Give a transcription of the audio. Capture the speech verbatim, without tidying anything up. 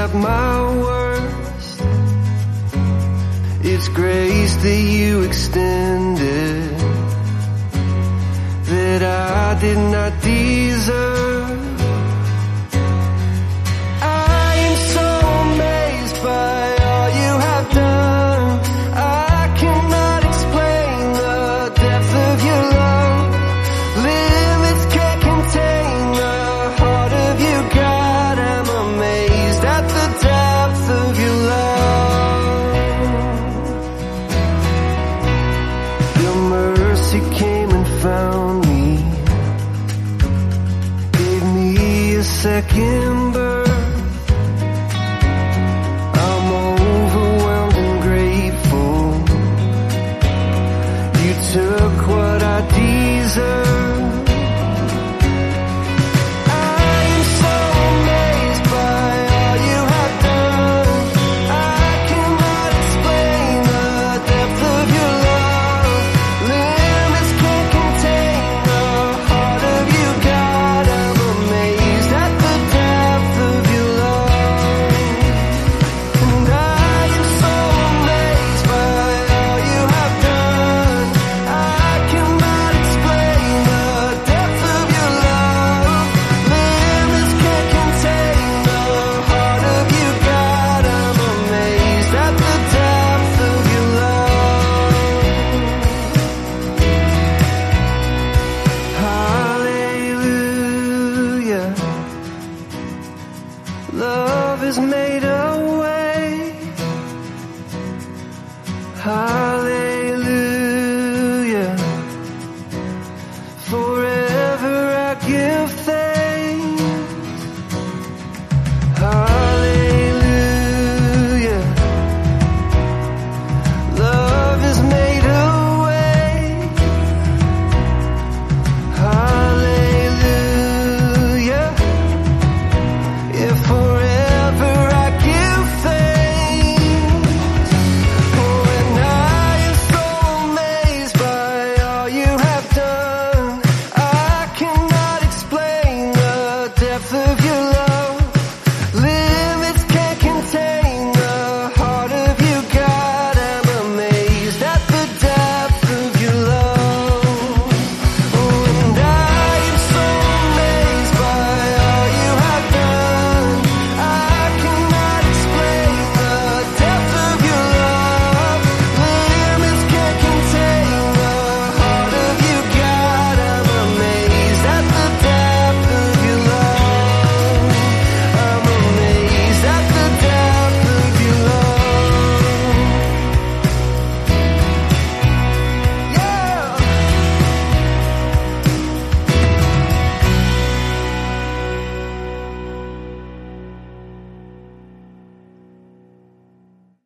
at my worst. It's grace that you extended that I did not deserve. I am so amazed by all you have done. I cannot explain the depth of your love. Limits can't contain the heart of you, God. I'm amazed at the depth of your love. Your mercy came and found me, gave me a second birth. I'm overwhelmed and grateful. You took what I deserve. Love has made a way. Hallelujah. Forever I give thanks. Hallelujah. Love has made a way. Hallelujah. Yeah, forever I give thanks. Oh, and I am so amazed by all you have done. I cannot explain the depth of your love.